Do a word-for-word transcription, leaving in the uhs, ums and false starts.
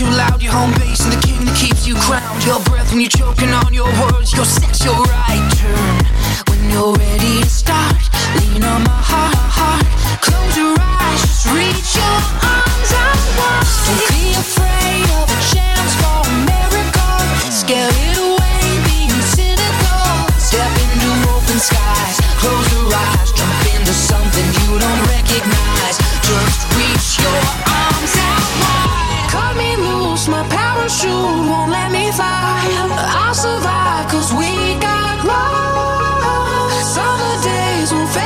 too loud, your home base and the king that keeps you crowned. Your breath when you're choking on your words, your sex, your right turn. When you're ready to start, lean on my heart, heart. Close your eyes, just reach your arms out wide. Don't be afraid of a chance for a miracle. Scare it away, being cynical. Step into open skies, close your eyes, jump into something you don't recognize. Just reach your arms out wide. Cut me loose, my parachute won't let me fly. I'll survive cause we got love. Summer days will fade.